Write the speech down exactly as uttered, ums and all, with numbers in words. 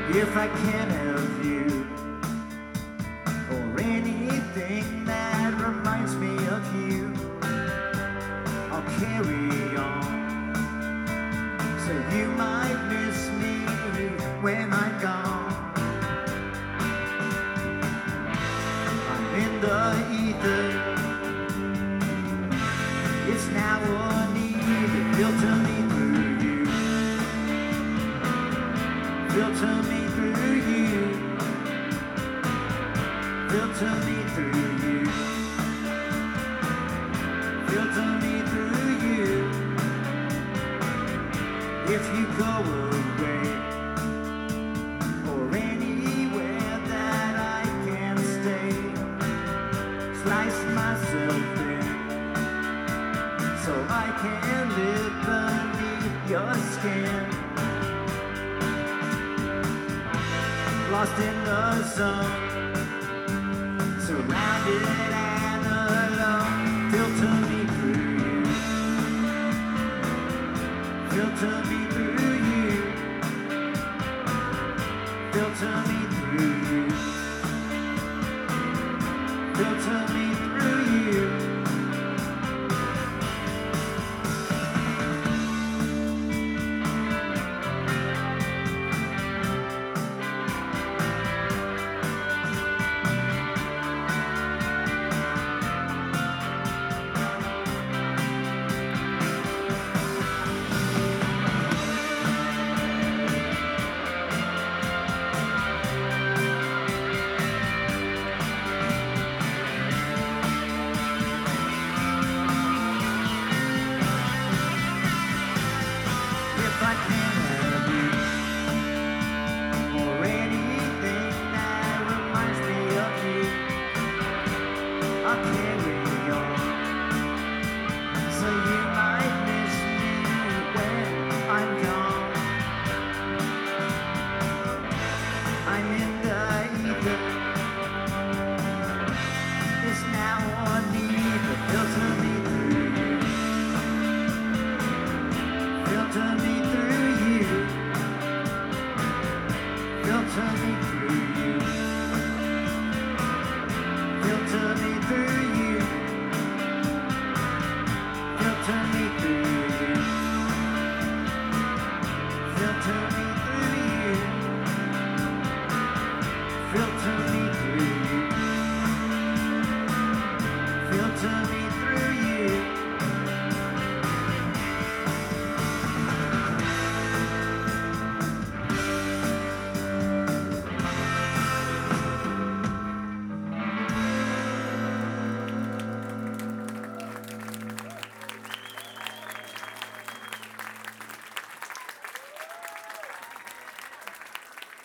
If I can have you, or anything that reminds me of you, I'll carry on. So you might miss me when I'm gone. I'm in the ether. It's now or neither. Filter me through you. Filter me through you. Filter me through you. Filter me through you. If you go away, or anywhere that I can stay, slice myself in, so I can live beneath your skin. Lost in the zone, surrounded and alone. Filter me through you. Filter me through you. Filter me through you. Filter me through you. Filter me through you.